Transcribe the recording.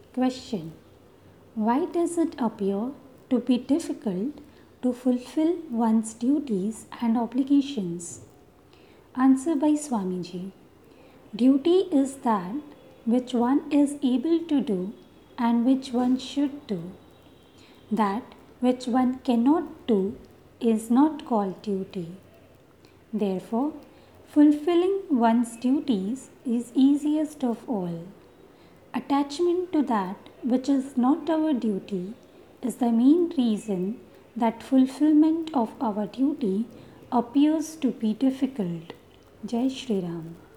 Question: why does it appear to be difficult to fulfill one's duties and obligations? Answer by Swamiji. Duty is that which one is able to do and which one should do. That which one cannot do is not called duty. Therefore, fulfilling one's duties is easiest of all. Attachment to that which is not our duty is the main reason that fulfillment of our duty appears to be difficult. Jai Shri Ram.